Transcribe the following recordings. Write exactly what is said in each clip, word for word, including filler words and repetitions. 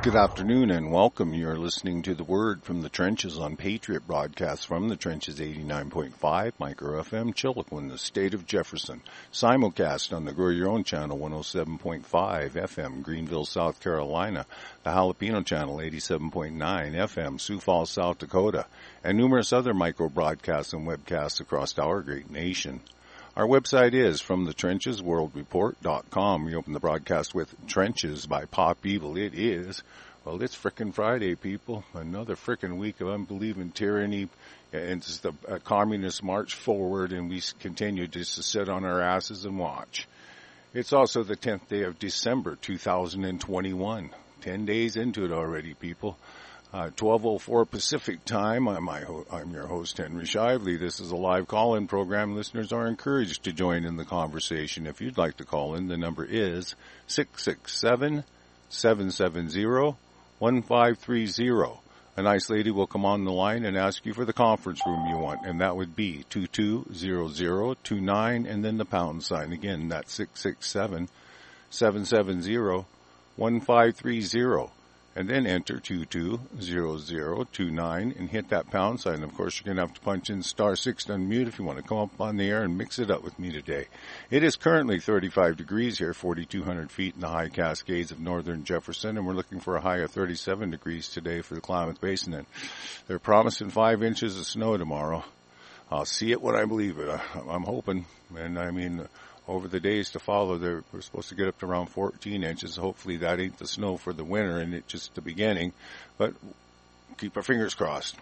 Good afternoon and welcome. You're listening to The Word from the Trenches on Patriot Broadcast from the Trenches eighty-nine point five, Micro F M, Chilliquin, the state of Jefferson. Simulcast on the Grow Your Own channel, one oh seven point five F M, Greenville, South Carolina. The Jalapeno channel, eighty-seven point nine F M, Sioux Falls, South Dakota. And numerous other micro broadcasts and webcasts across our great nation. Our website is from the trenches world report dot com. We open the broadcast with Trenches by Pop Evil. It is, well, it's frickin' Friday, people. Another frickin' week of unbelieving tyranny and just a, a communist march forward, and we continue just to sit on our asses and watch. It's also the tenth day of December, two thousand twenty-one. Ten days into it already, people. Uh, twelve oh four Pacific time. I'm, my ho- I'm your host, Henry Shively. This is a live call-in program. Listeners are encouraged to join in the conversation. If you'd like to call in, the number is six six seven, seven seven zero, one five three zero. A nice lady will come on the line and ask you for the conference room you want, and that would be two two zero zero two nine and then the pound sign. Again, that's six six seven, seven seven zero, one five three zero. And then enter two two zero zero two nine and hit that pound sign. Of course, you're going to have to punch in star six to unmute if you want to come up on the air and mix it up with me today. It is currently thirty-five degrees here, forty-two hundred feet in the high Cascades of northern Jefferson, and we're looking for a high of thirty-seven degrees today for the Klamath Basin. And they're promising five inches of snow tomorrow. I'll see it when I believe it. I'm hoping. And I mean, over the days to follow, we're supposed to get up to around fourteen inches. Hopefully that ain't the snow for the winter and it's just the beginning. But keep our fingers crossed.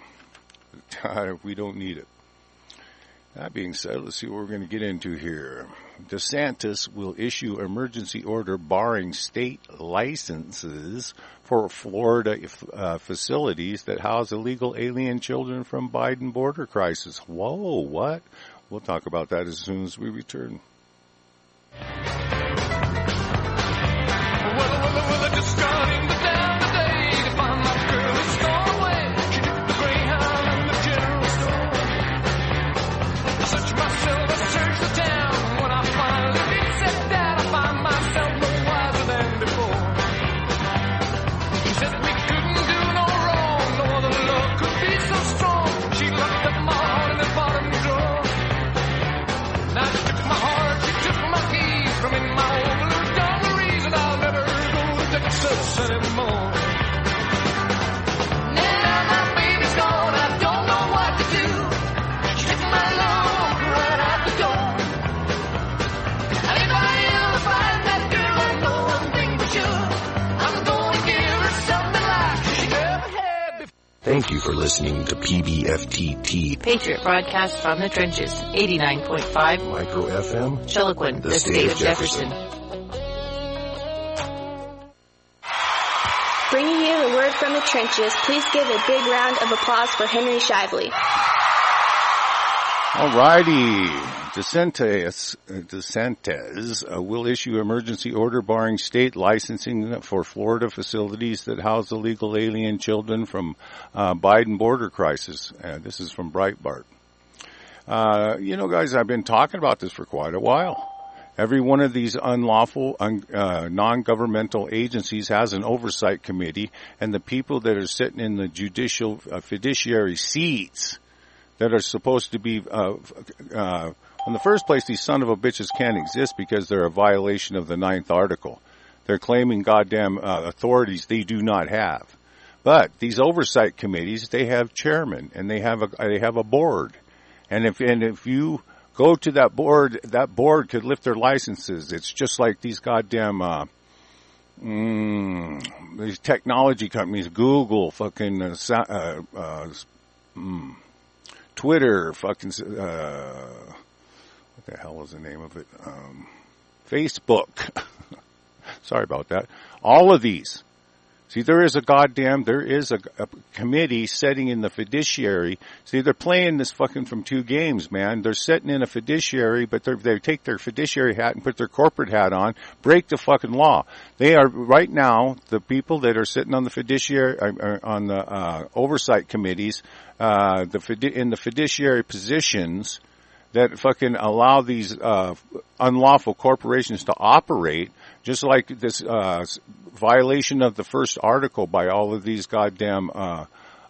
We don't need it. That being said, let's see what we're going to get into here. DeSantis will issue emergency order barring state licenses for Florida uh, facilities that house illegal alien children from Biden border crisis. Whoa, what? We'll talk about that as soon as we return. Well, well, well, I just got in the town today to find my girl who's gone away. She took the Greyhound and the general store. I searched myself, I searched the town. When I finally said that, I find myself no wiser than before. She said we couldn't do no wrong, no other love could be so strong. She locked up my heart in the bottom drawer. Now she took my heart, she took my keys from in my old blue dungarees, and I'll never go to Texas anymore. Now my baby's gone, I don't know what to do. She took my love right out the door. And if I ever find that girl, I know one thing for sure. I'm gonna give her something like she never had before. Thank you for listening to P B F T T, Patriot Broadcast from the Trenches, eighty-nine point five, Micro F M, Chilliquin, the, the state of Jefferson. Bringing you the word from the trenches, please give a big round of applause for Henry Shively. All righty. DeSantis, DeSantis uh, will issue emergency order barring state licensing for Florida facilities that house illegal alien children from uh, Biden border crisis. Uh, this is from Breitbart. Uh, you know, guys, I've been talking about this for quite a while. Every one of these unlawful, un, uh, non-governmental agencies has an oversight committee, and the people that are sitting in the judicial uh, fiduciary seats that are supposed to be, uh, uh, in the first place, these son of a bitches can't exist because they're a violation of the ninth article. They're claiming goddamn uh, authorities they do not have. But these oversight committees, they have chairmen and they have a they have a board, and if and if you go to that board, that board could lift their licenses. It's just like these goddamn uh, mm, these technology companies, Google, fucking uh, uh, uh, mm, Twitter, fucking. Uh, What the hell is the name of it? Um, Facebook. Sorry about that. All of these. See, there is a goddamn, there is a, a committee sitting in the fiduciary. See, they're playing this fucking from two games, man. They're sitting in a fiduciary, but they take their fiduciary hat and put their corporate hat on, break the fucking law. They are, right now, the people that are sitting on the fiduciary, uh, on the uh, oversight committees, uh, the fidi- in the fiduciary positions, that fucking allow these uh unlawful corporations to operate, Just like this uh, violation of the first article by all of these goddamn uh,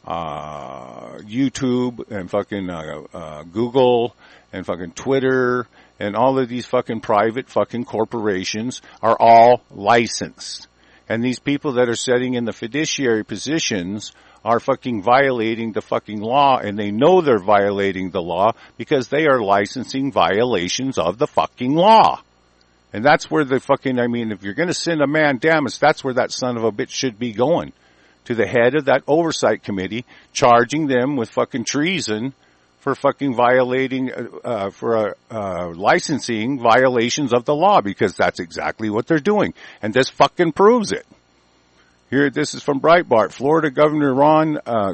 uh, YouTube and fucking uh, uh, Google and fucking Twitter and all of these fucking private fucking corporations are all licensed. And these people that are sitting in the fiduciary positions are fucking violating the fucking law, and they know they're violating the law because they are licensing violations of the fucking law. And that's where the fucking, I mean, if you're going to send a mandamus, that's where that son of a bitch should be going. To the head of that oversight committee, charging them with fucking treason for fucking violating, uh, for uh, uh, licensing violations of the law, because that's exactly what they're doing. And this fucking proves it. Here, this is from Breitbart. Florida Governor Ron uh,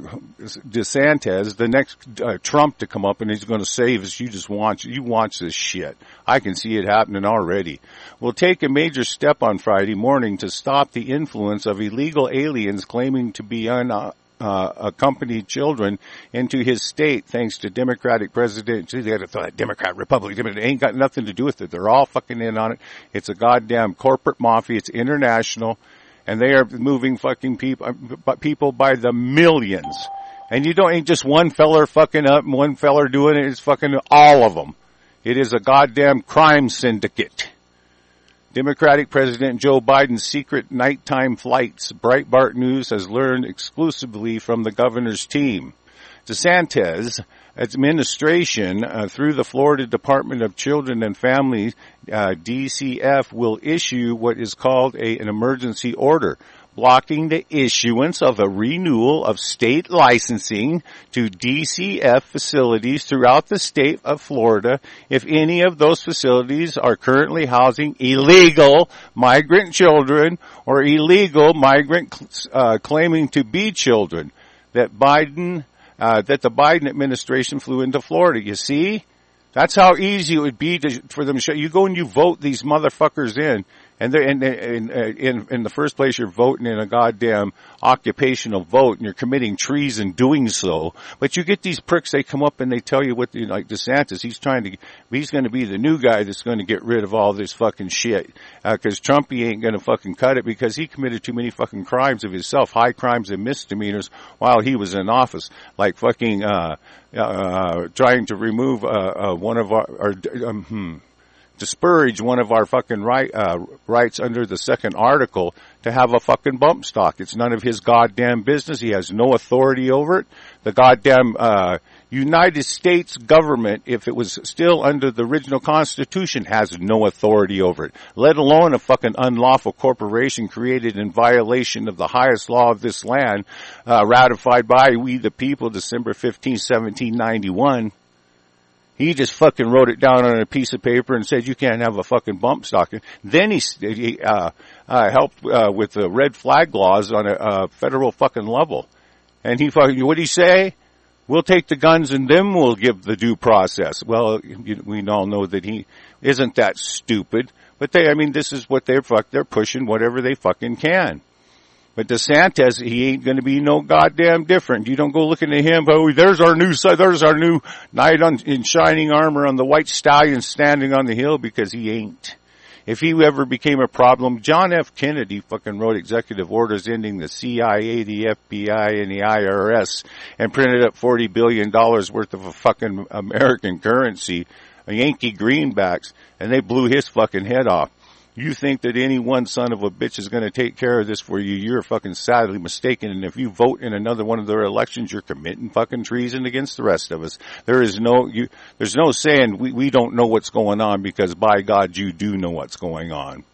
DeSantis, the next uh, Trump to come up, and he's going to save us. You just watch, you watch this shit. I can see it happening already. Will take a major step on Friday morning to stop the influence of illegal aliens claiming to be un, uh, uh, accompanied children into his state, thanks to Democratic President. They had to throw that Democrat, Republican, it ain't got nothing to do with it. They're all fucking in on it. It's a goddamn corporate mafia. It's international. And they are moving fucking people, people by the millions. And you don't, ain't just one feller fucking up and one feller doing it. It's fucking all of them. It is a goddamn crime syndicate. Democratic President Joe Biden's secret nighttime flights, Breitbart News has learned exclusively from the governor's team. DeSantis administration, uh, through the Florida Department of Children and Families, uh, D C F, will issue what is called a, an emergency order, blocking the issuance of a renewal of state licensing to D C F facilities throughout the state of Florida if any of those facilities are currently housing illegal migrant children or illegal migrant uh, claiming to be children. That Biden Uh, that the Biden administration flew into Florida. You see? That's how easy it would be to, for them to show. You go and you vote these motherfuckers in, and they're in, in, in, in the first place you're voting in a goddamn occupational vote, and you're committing treason doing so. But you get these pricks, they come up and they tell you what, you know, like DeSantis, he's trying to, he's going to be the new guy that's going to get rid of all this fucking shit. Uh, cause Trump, he ain't going to fucking cut it because he committed too many fucking crimes of himself, high crimes and misdemeanors while he was in office. Like fucking, uh, uh, trying to remove, uh, uh, one of our, or, um, hmm. disparage one of our fucking right, uh, rights under the second article to have a fucking bump stock. It's none of his goddamn business. He has no authority over it. The goddamn, uh, United States government, if it was still under the original Constitution, has no authority over it, let alone a fucking unlawful corporation created in violation of the highest law of this land, uh, ratified by we the people December fifteenth, seventeen ninety-one. He just fucking wrote it down on a piece of paper and said you can't have a fucking bump stock. Then he, he uh, uh, helped uh, with the red flag laws on a uh, federal fucking level. And he fucking, what did he say? We'll take the guns and then we'll give the due process. Well, you, we all know that he isn't that stupid. But they, I mean, this is what they're fuck, they're pushing whatever they fucking can. But DeSantis, he ain't going to be no goddamn different. You don't go looking at him, oh, there's our new, there's our new knight on, in shining armor on the white stallion standing on the hill, because he ain't. If he ever became a problem, John F. Kennedy fucking wrote executive orders ending the C I A, the F B I, and the I R S and printed up forty billion dollars worth of a fucking American currency, a Yankee greenbacks, and they blew his fucking head off. You think that any one son of a bitch is going to take care of this for you, you're fucking sadly mistaken. And if you vote in another one of their elections, you're committing fucking treason against the rest of us. There is no, you, there's no saying we, we don't know what's going on, because by God, you do know what's going on.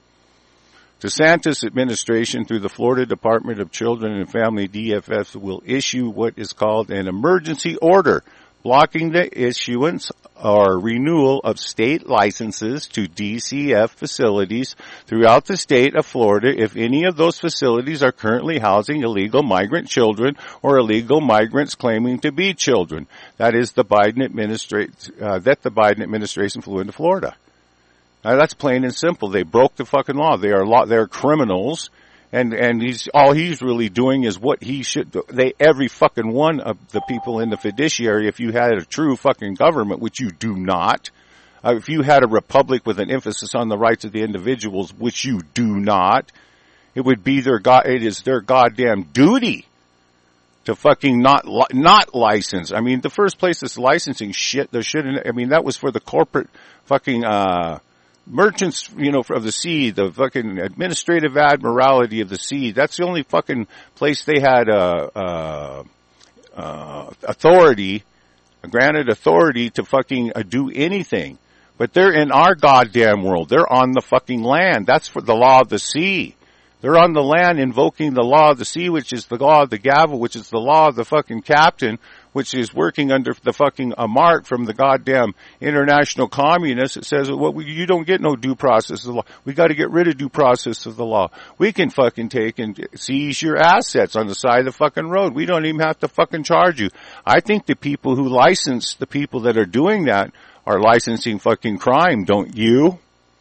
DeSantis administration through the Florida Department of Children and Family, D F F, will issue what is called an emergency order, blocking the issuance or renewal of state licenses to D C F facilities throughout the state of Florida if any of those facilities are currently housing illegal migrant children or illegal migrants claiming to be children. That is the Biden administration, uh, that the Biden administration flew into Florida. Now that's plain and simple. They broke the fucking law. They are law, they're criminals. And, and he's, all he's really doing is what he should do. They, every fucking one of the people in the fiduciary, if you had a true fucking government, which you do not, uh, if you had a republic with an emphasis on the rights of the individuals, which you do not, it would be their god, it is their goddamn duty to fucking not, li- not license. I mean, the first place is licensing shit. There shouldn't, I mean, that was for the corporate fucking, uh, merchants, you know, of the sea, the fucking administrative admiralty of the sea. That's the only fucking place they had, uh, uh, uh, authority, granted authority to fucking uh, do anything. But they're in our goddamn world. They're on the fucking land. That's for the law of the sea. They're on the land invoking the law of the sea, which is the law of the gavel, which is the law of the fucking captain, which is working under the fucking a mark from the goddamn international communists. It says, well, you don't get no due process of the law. We got to get rid of due process of the law. We can fucking take and seize your assets on the side of the fucking road. We don't even have to fucking charge you. I think the people who license the people that are doing that are licensing fucking crime, don't you?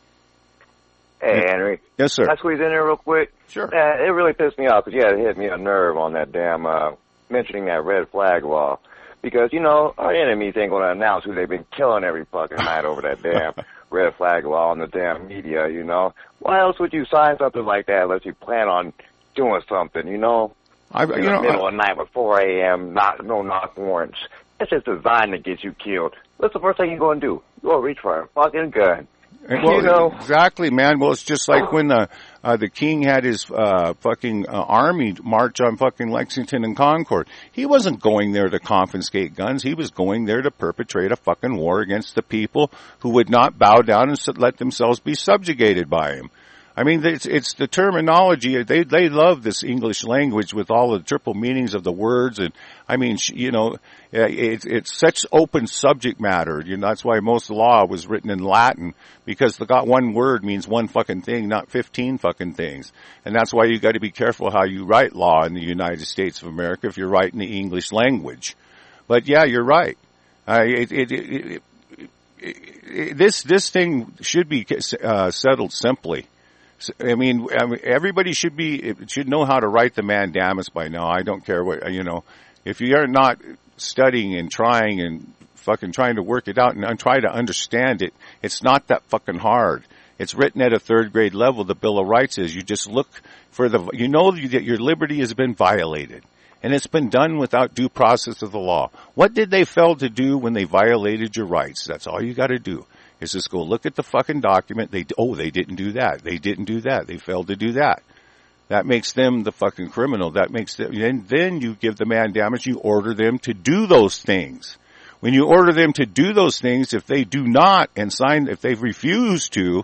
Hey, Henry. Yes, sir. Can I squeeze in there real quick? Sure. Uh, it really pissed me off because you had to hit me a nerve on that damn, uh, mentioning that red flag law. Because, you know, our enemies ain't going to announce who they've been killing every fucking night over that damn red flag law on the damn media, you know. Why else would you sign something like that unless you plan on doing something, you know? I, you in know, the middle of the night at four a.m., not, no knock warrants. It's just designed to get you killed. What's the first thing you're going to do? You're going to reach for a fucking gun. Well, you know, exactly, man. Well, it's just like when the uh, the king had his uh, fucking uh, army march on fucking Lexington and Concord. He wasn't going there to confiscate guns. He was going there to perpetrate a fucking war against the people who would not bow down and let themselves be subjugated by him. I mean, it's, it's the terminology. They they love this English language with all the triple meanings of the words, and I mean, you know, it's it's such open subject matter. You know, that's why most law was written in Latin, because the got one word means one fucking thing, not fifteen fucking things. And that's why you got to be careful how you write law in the United States of America if you're writing the English language. But yeah, you're right. Uh, it, it, it, it, it, it, this this thing should be uh, settled simply. I mean, I mean, everybody should be should know how to write the mandamus by now. I don't care what, you know, if you are not studying and trying and fucking trying to work it out and try to understand it, it's not that fucking hard. It's written at a third grade level. The Bill of Rights is. You just look for the, you know that your liberty has been violated, and it's been done without due process of the law. What did they fail to do when they violated your rights? That's all you got to do. Is just go look at the fucking document. They, oh, they didn't do that. They didn't do that. They failed to do that. That makes them the fucking criminal. That makes them, and then you give the mandamus, you order them to do those things. When you order them to do those things, if they do not and sign, if they refuse to,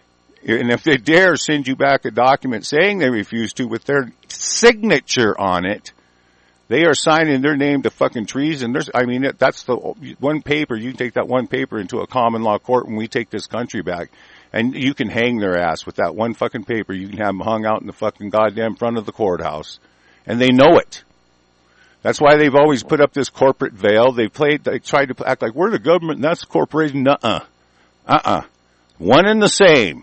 and if they dare send you back a document saying they refuse to with their signature on it, they are signing their name to fucking treason. There's, I mean, that's the one paper. You can take that one paper into a common law court when we take this country back, and you can hang their ass with that one fucking paper. You can have them hung out in the fucking goddamn front of the courthouse, and they know it. That's why they've always put up this corporate veil. They played, they tried to act like we're the government and that's the corporation. Nuh-uh. Uh-uh. One and the same.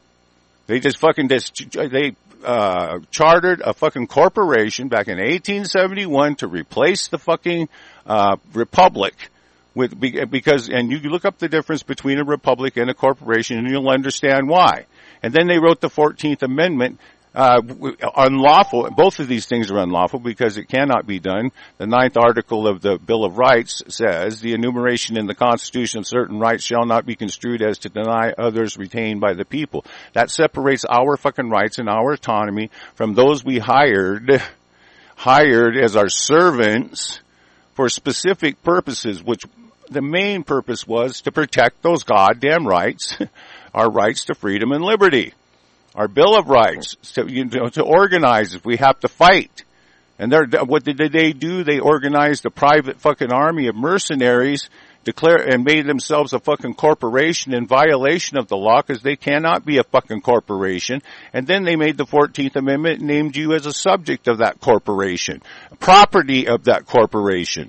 They just fucking, just, they, Uh, chartered a fucking corporation back in eighteen seventy-one to replace the fucking, uh, republic with, because, and you look up the difference between a republic and a corporation and you'll understand why. And then they wrote the fourteenth Amendment, uh, unlawful. Both of these things are unlawful because it cannot be done. The ninth article of the Bill of Rights says the enumeration in the Constitution of certain rights shall not be construed as to deny others retained by the people. That separates our fucking rights and our autonomy from those we hired, hired as our servants for specific purposes, which the main purpose was to protect those goddamn rights, our rights to freedom and liberty. Our Bill of Rights, to, you know, to organize if we have to fight. And they're, what did they do? They organized a private fucking army of mercenaries, declare, and made themselves a fucking corporation in violation of the law because they cannot be a fucking corporation. And then they made the fourteenth Amendment and named you as a subject of that corporation, property of that corporation.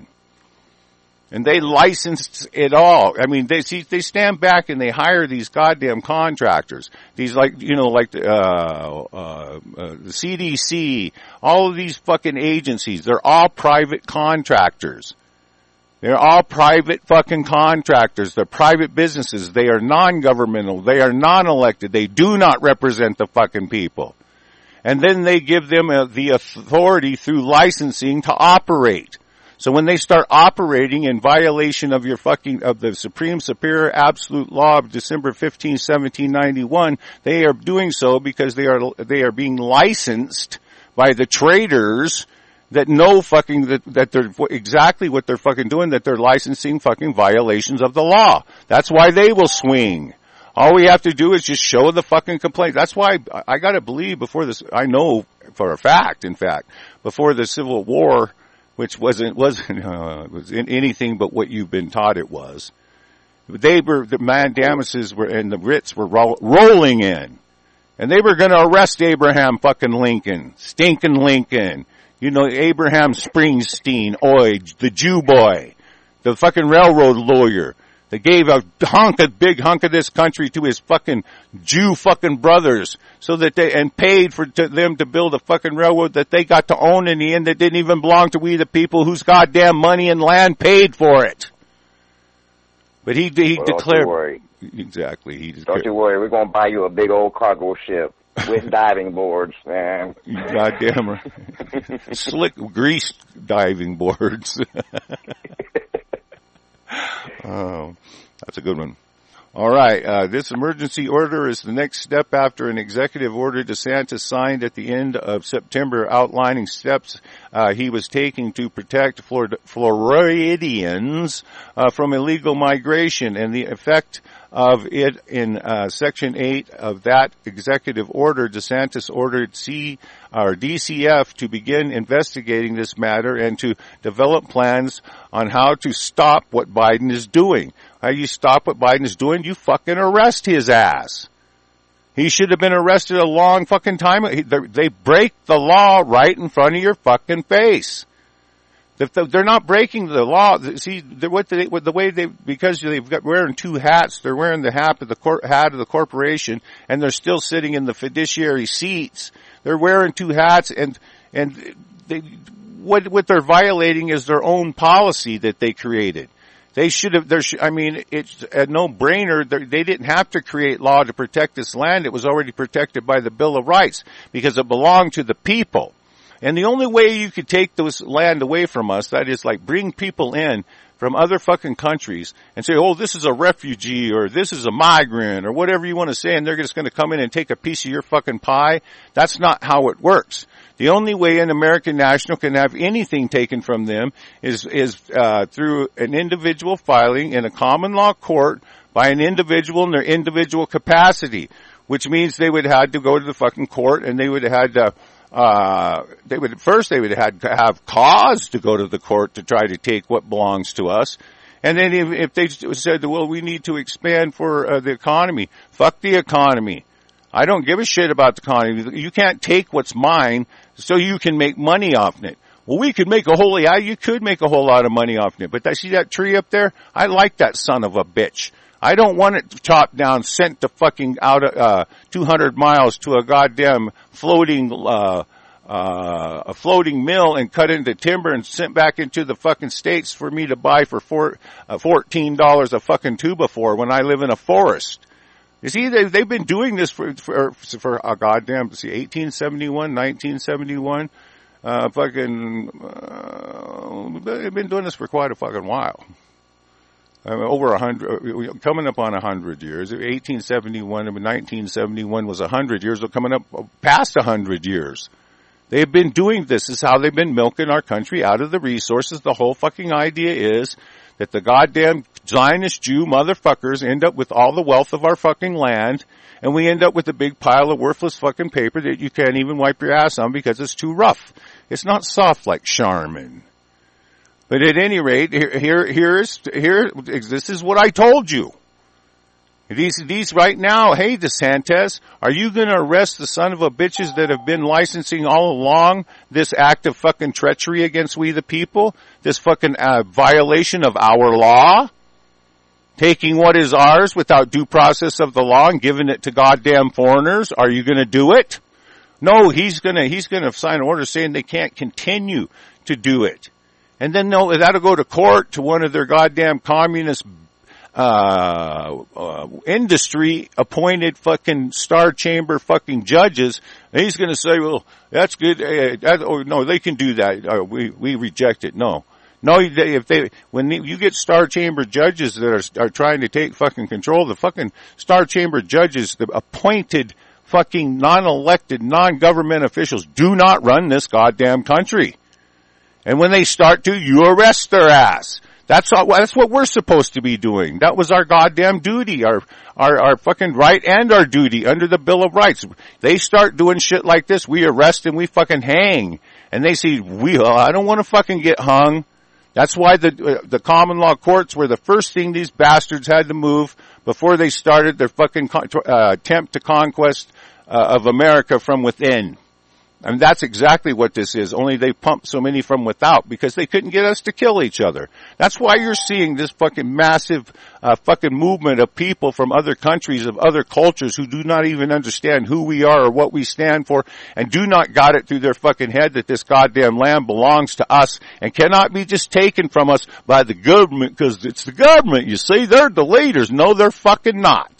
And they licensed it all. I mean, they see, they stand back and they hire these goddamn contractors. These like, you know, like the, uh, uh, uh, the C D C, all of these fucking agencies, they're all private contractors. They're all private fucking contractors. They're private businesses. They are non-governmental. They are non-elected. They do not represent the fucking people. And then they give them uh, the authority through licensing to operate. So when they start operating in violation of your fucking, of the Supreme Superior Absolute Law of December fifteenth, seventeen ninety-one, they are doing so because they are, they are being licensed by the traders that know fucking, that, that they're exactly what they're fucking doing, that they're licensing fucking violations of the law. That's why they will swing. All we have to do is just show the fucking complaint. That's why I gotta believe before this, I know for a fact, in fact, before the Civil War, which wasn't, wasn't, uh, was in anything but what you've been taught it was. They were, the mandamuses were, and the writs were ro- rolling in. And they were gonna arrest Abraham fucking Lincoln. Stinking Lincoln. You know, Abraham Springsteen, oi, the Jew boy. The fucking railroad lawyer. That gave a hunk, a big hunk of this country to his fucking Jew fucking brothers, so that they, and paid for to them to build a fucking railroad that they got to own in the end that didn't even belong to we the people whose goddamn money and land paid for it. But he, he well, declared, don't you worry. Exactly, he declared. Don't you worry, we're gonna buy you a big old cargo ship with diving boards, man. You goddamn right. Slick grease diving boards. Oh, that's a good one. All right. Uh, this emergency order is the next step after an executive order DeSantis signed at the end of September outlining steps uh, he was taking to protect Flor- Floridians uh, from illegal migration, and the effect of it in uh, Section eight of that executive order. DeSantis ordered C or D C F to begin investigating this matter and to develop plans on how to stop what Biden is doing. How you stop what Biden is doing? You fucking arrest his ass. He should have been arrested a long fucking time. They break the law right in front of your fucking face. They're not breaking the law. See, what they, what the way they, because they've got wearing two hats, they're wearing the hat of the cor, hat of the corporation, and they're still sitting in the fiduciary seats. They're wearing two hats, and and they, what what they're violating is their own policy that they created. They should have. There, I mean, it's a no-brainer. They didn't have to create law to protect this land. It was already protected by the Bill of Rights because it belonged to the people. And the only way you could take this land away from us, that is like bring people in from other fucking countries and say, oh, this is a refugee or this is a migrant or whatever you want to say, and they're just going to come in and take a piece of your fucking pie. That's not how it works. The only way an American national can have anything taken from them is, is, uh, through an individual filing in a common law court by an individual in their individual capacity, which means they would have had to go to the fucking court and they would have had to, uh, they would, first they would have had to have cause to go to the court to try to take what belongs to us. And then if, if they said, well, we need to expand for uh, the economy, fuck the economy. I don't give a shit about the economy. You can't take what's mine so you can make money off it. Well, we could make a whole, yeah, you could make a whole lot of money off it. But I see that tree up there? I like that son of a bitch. I don't want it chopped down, sent to fucking out of, uh, two hundred miles to a goddamn floating, uh, uh, a floating mill and cut into timber and sent back into the fucking States for me to buy for four, uh, fourteen dollars a fucking two before when I live in a forest. You see, they, they've been doing this for, for, for a goddamn, see, eighteen seventy-one, nineteen seventy-one, uh, fucking, uh, they've been doing this for quite a fucking while. I mean, over a hundred, coming up on a hundred years. eighteen seventy-one, I mean, nineteen seventy-one was a hundred years, so coming up past a hundred years. They've been doing this. This is how they've been milking our country out of the resources. The whole fucking idea is that the goddamn Zionist Jew motherfuckers end up with all the wealth of our fucking land, and we end up with a big pile of worthless fucking paper that you can't even wipe your ass on because it's too rough. It's not soft like Charmin. But at any rate, here, here, here's, here, this is what I told you. These, these right now, hey DeSantis, are you gonna arrest the son of a bitches that have been licensing all along this act of fucking treachery against we the people? This fucking, uh, violation of our law? Taking what is ours without due process of the law and giving it to goddamn foreigners? Are you gonna do it? No, he's gonna, he's gonna sign an order saying they can't continue to do it. And then they'll, that'll go to court to one of their goddamn communist, uh, uh, industry appointed fucking star chamber fucking judges. And he's gonna say, well, that's good. Uh, that, oh, no, they can do that. Uh, we, we reject it. No. No, they, if they, when they, you get star chamber judges that are, are trying to take fucking control, the fucking star chamber judges, the appointed fucking non-elected, non-government officials do not run this goddamn country. And when they start to, you arrest their ass. That's all, that's what we're supposed to be doing. That was our goddamn duty, our, our, our fucking right and our duty under the Bill of Rights. They start doing shit like this, we arrest and we fucking hang. And they say, we, I don't want to fucking get hung. That's why the, uh, the common law courts were the first thing these bastards had to move before they started their fucking, uh, attempt to conquest, uh, of America from within. And that's exactly what this is, only they pumped so many from without because they couldn't get us to kill each other. That's why you're seeing this fucking massive uh, fucking movement of people from other countries, of other cultures who do not even understand who we are or what we stand for and do not got it through their fucking head that this goddamn land belongs to us and cannot be just taken from us by the government because it's the government. You see, they're the leaders. No, they're fucking not.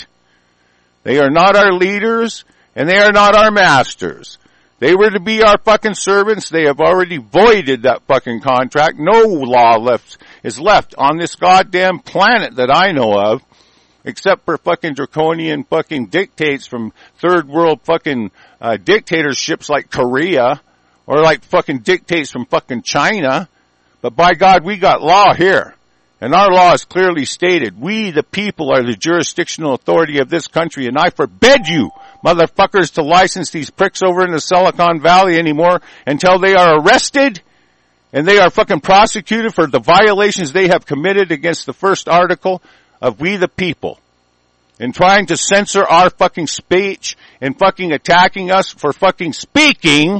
They are not our leaders and they are not our masters. They were to be our fucking servants. They have already voided that fucking contract. No law left is left on this goddamn planet that I know of, except for fucking draconian fucking dictates from third world fucking uh, dictatorships like Korea, or like fucking dictates from fucking China. But by God, we got law here. And our law is clearly stated. We, the people, are the jurisdictional authority of this country, and I forbid you, motherfuckers, to license these pricks over in the Silicon Valley anymore until they are arrested and they are fucking prosecuted for the violations they have committed against the first article of We the People. And trying to censor our fucking speech and fucking attacking us for fucking speaking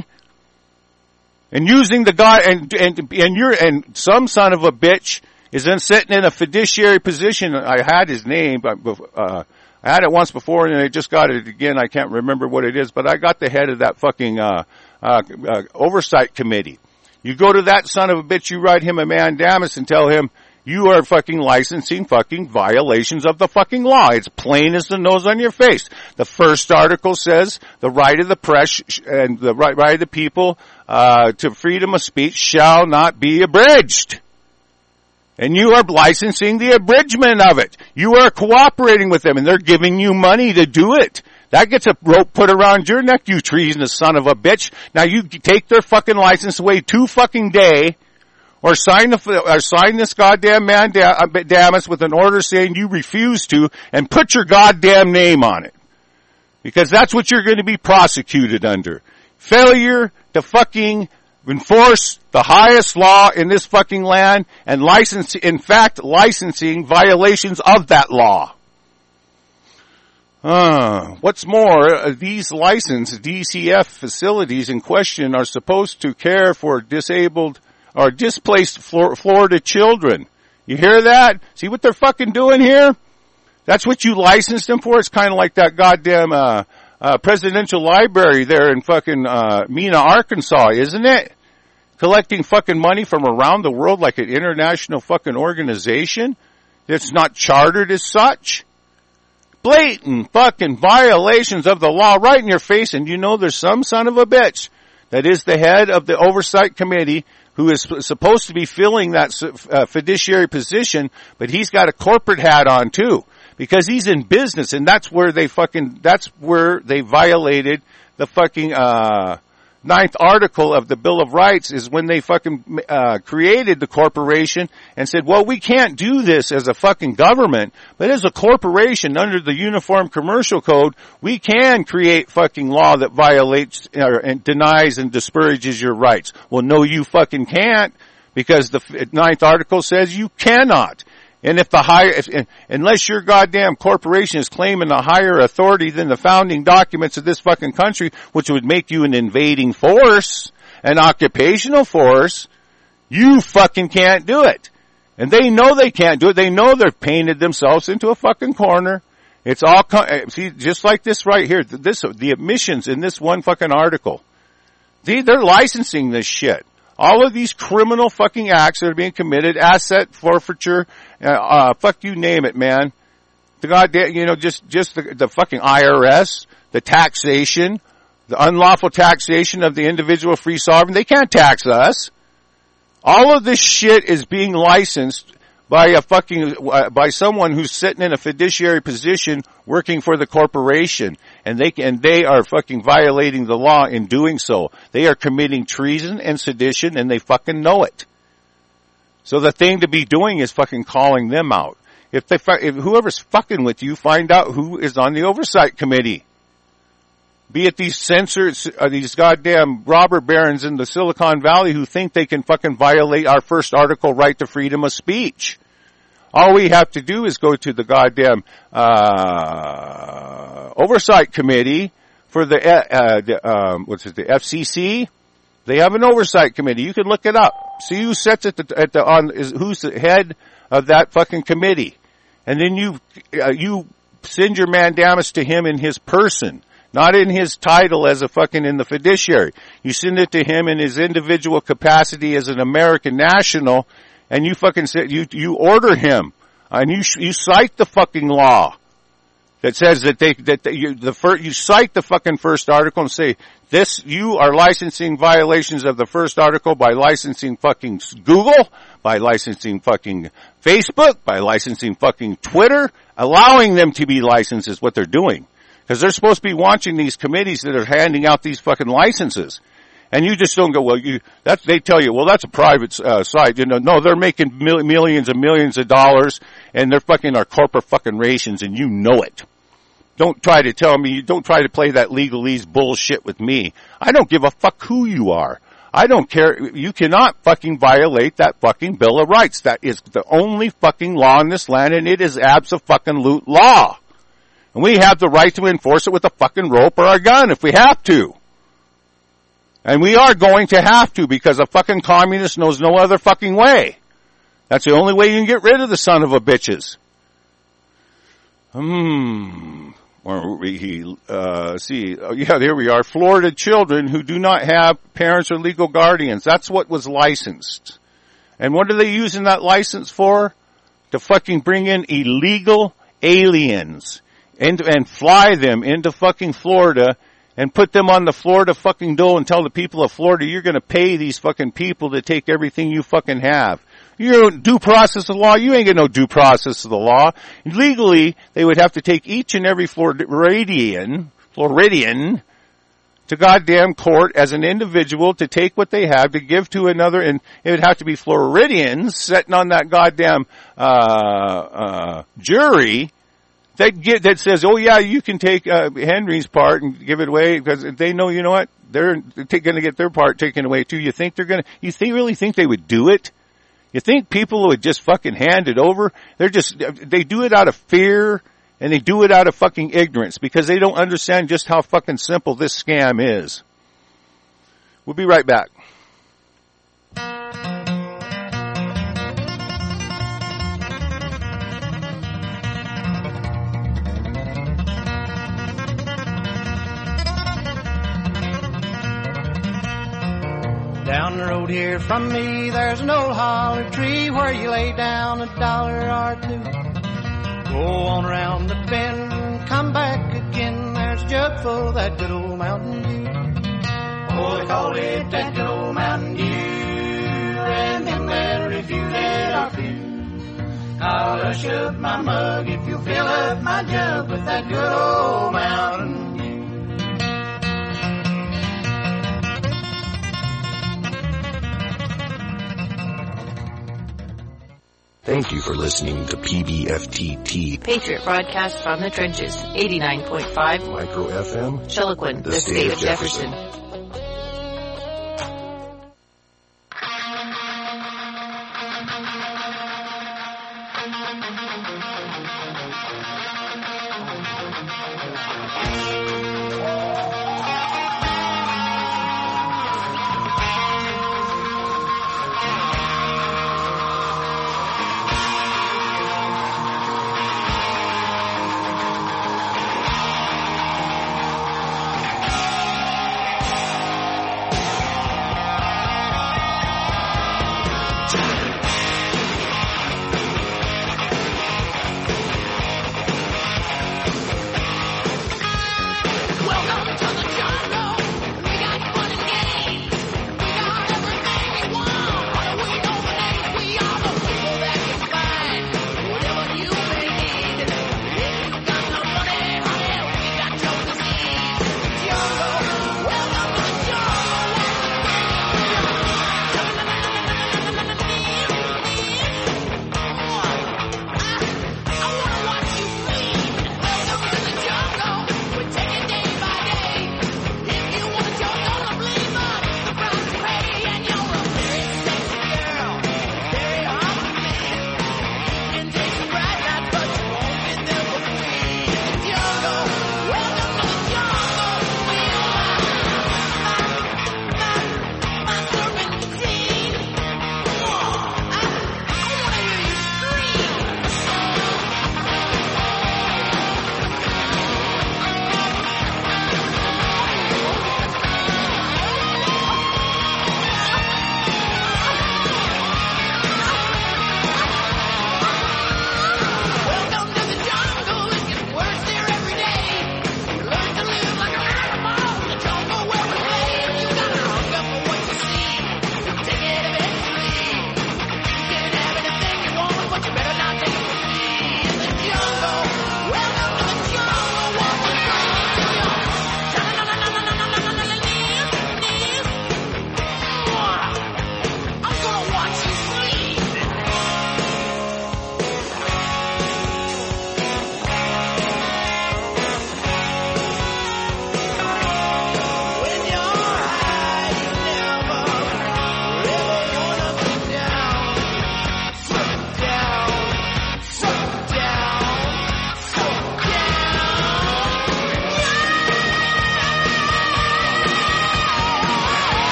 and using the guy and, and, and you're, and some son of a bitch is then sitting in a fiduciary position. I had his name, but, uh, I had it once before and I just got it again. I can't remember what it is, but I got the head of that fucking, uh, uh, uh oversight committee. You go to that son of a bitch, you write him a mandamus and tell him, you are fucking licensing fucking violations of the fucking law. It's plain as the nose on your face. The first article says the right of the press and the right, right of the people, uh, to freedom of speech shall not be abridged. And you are licensing the abridgment of it. You are cooperating with them and they're giving you money to do it. That gets a rope put around your neck, you treasonous son of a bitch. Now you take their fucking license away two fucking day or sign the, or sign this goddamn mandamus with an order saying you refuse to and put your goddamn name on it. Because that's what you're going to be prosecuted under. Failure to fucking enforce the highest law in this fucking land and license, in fact, licensing violations of that law. Uh, what's more, these licensed D C F facilities in question are supposed to care for disabled or displaced Florida children. You hear that? See what they're fucking doing here? That's what you licensed them for? It's kind of like that goddamn, uh, uh, presidential library there in fucking, uh, Mena, Arkansas, isn't it? Collecting fucking money from around the world like an international fucking organization that's not chartered as such. Blatant fucking violations of the law right in your face, and you know there's some son of a bitch that is the head of the oversight committee who is supposed to be filling that uh, fiduciary position, but he's got a corporate hat on too, because he's in business, and that's where they fucking, that's where they violated the fucking, uh, ninth article of the Bill of Rights is when they fucking, uh, created the corporation and said, well, we can't do this as a fucking government, but as a corporation under the Uniform Commercial Code, we can create fucking law that violates uh, and denies and disparages your rights. Well, no, you fucking can't, because the ninth article says you cannot. And if the higher, if, unless your goddamn corporation is claiming a higher authority than the founding documents of this fucking country, which would make you an invading force, an occupational force, you fucking can't do it. And they know they can't do it. They know they've painted themselves into a fucking corner. It's all, see, just like this right here, this, the admissions in this one fucking article. See, they're licensing this shit. All of these criminal fucking acts that are being committed, asset forfeiture, uh, uh fuck you name it, man. The goddamn, you know, just, just the, the fucking I R S, the taxation, the unlawful taxation of the individual free sovereign. They can't tax us. All of this shit is being licensed by a fucking, uh, by someone who's sitting in a fiduciary position working for the corporation. And they and they are fucking violating the law in doing so. They are committing treason and sedition, and they fucking know it. So the thing to be doing is fucking calling them out. If they, if whoever's fucking with you, find out who is on the oversight committee. Be it these censors, uh, these goddamn robber barons in the Silicon Valley who think they can fucking violate our first article right to freedom of speech. All we have to do is go to the goddamn uh oversight committee for the uh the um what's it the F C C. They have an oversight committee. You can look it up. See who sits at the at the on is who's the head of that fucking committee, and then you uh, you send your mandamus to him in his person. Not in his title as a fucking in the fiduciary. You send it to him in his individual capacity as an American national, and you fucking say, you, you order him, and you, you cite the fucking law that says that they, that they, you, the first, you cite the fucking first article and say, this, you are licensing violations of the first article by licensing fucking Google, by licensing fucking Facebook, by licensing fucking Twitter, allowing them to be licensed is what they're doing. Because they're supposed to be watching these committees that are handing out these fucking licenses. And you just don't go, well, you, that's, they tell you, well, that's a private, uh, site. You know, no, they're making mil- millions and millions of dollars, and they're fucking our corporate fucking rations, and you know it. Don't try to tell me, don't try to play that legalese bullshit with me. I don't give a fuck who you are. I don't care, you cannot fucking violate that fucking Bill of Rights. That is the only fucking law in this land, and it is abso-fucking-lute law. And we have the right to enforce it with a fucking rope or a gun if we have to. And we are going to have to because a fucking communist knows no other fucking way. That's the only way you can get rid of the son of a bitches. Hmm. Or we, uh, see, oh, yeah, there we are. Florida children who do not have parents or legal guardians. That's what was licensed. And what are they using that license for? To fucking bring in illegal aliens. And, and fly them into fucking Florida and put them on the Florida fucking dole and tell the people of Florida you're gonna pay these fucking people to take everything you fucking have. You don't due process of the law, you ain't got no due process of the law. Legally, they would have to take each and every Floridian, Floridian, to goddamn court as an individual to take what they have to give to another, and it would have to be Floridians sitting on that goddamn, uh, uh, jury that get, that says, oh yeah, you can take, uh, Henry's part and give it away because they know, you know what, they're, they're gonna get their part taken away too. You think they're gonna, you think, really think they would do it? You think people would just fucking hand it over? They're just, they do it out of fear and they do it out of fucking ignorance because they don't understand just how fucking simple this scam is. We'll be right back. Down the road here from me, there's an old holler tree where you lay down a dollar or two. Go on around the bend and come back again. There's a jug full of that good old Mountain Dew. Oh, they call it that good old Mountain Dew. And them that refuted our pew. I'll hush up my mug if you fill up my jug with that good old Mountain Dew. Thank you for listening to P B F T T Patriot broadcast from the trenches, eighty-nine point five Micro F M, Chiloquin, the, the state of Jefferson.